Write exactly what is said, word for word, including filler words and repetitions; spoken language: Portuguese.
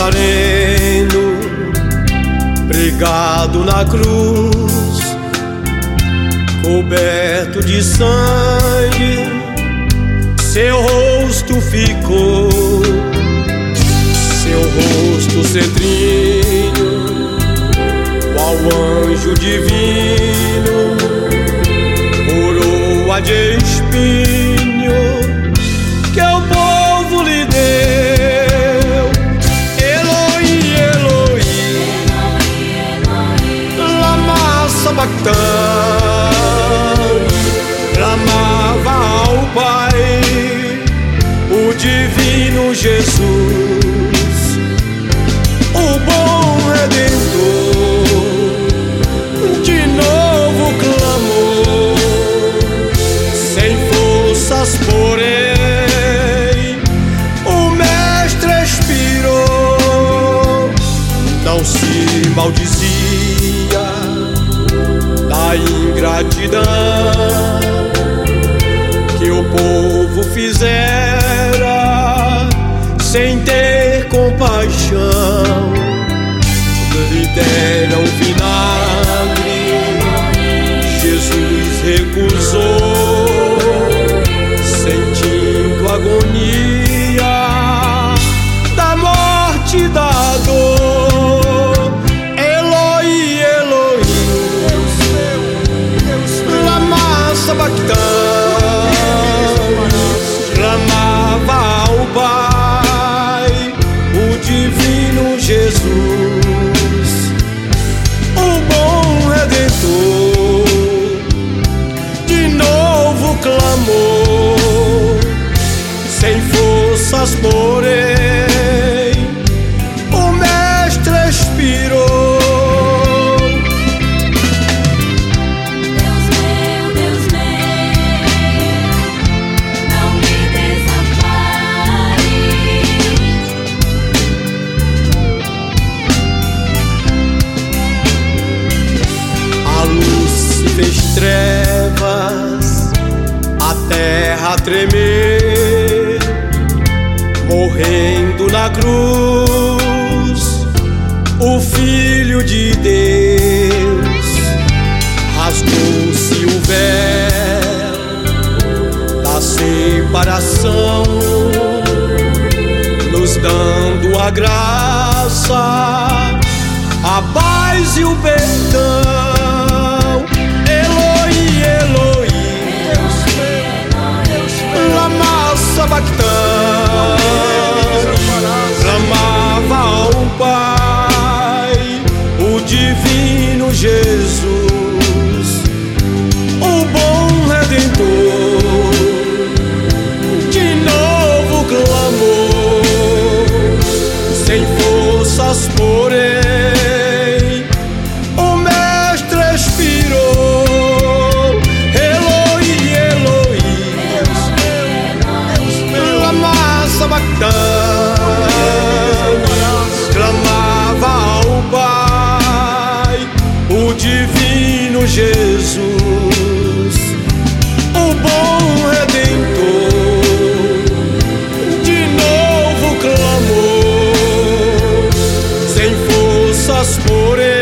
Nazareno, pregado na cruz, coberto de sangue, seu rosto ficou, seu rosto cetrinho, qual anjo divino, coroa de espinho que o povo lhe deu. Eloi, Eloi, lama sabachthani, clamava ao Pai o divino Jesus, o bom Redentor. De novo clamou, sem forças porém o Mestre expirou. Não se maldizia da ingratidão que o povo fizera sem ter compaixão. Lhe deram vinagre, Jesus recusou, sentindo agonia da morte e da dor. Eloi, Eloi, lama sabachthani, clamava ao Pai o divino Jesus, o bom Redentor. De novo clamou, sem forças porém o Mestre expirou. Deus meu, Deus meu, não me desampares. A luz se fez trevas, a terra tremer, morrendo na cruz o Filho de Deus. Rasgou-se o véu da separação, nos dando a graça, a paz e o perdão. Eloi, Eloi, lama sabachthani, clamava ao Pai o divino Jesus, o bom Redentor. De novo clamou, sem forças porém o Mestre expirou. Eloi, Eloi, lama sabachthani, clamava ao Pai o divino Jesus, o bom Redentor. De novo clamou, sem forças porém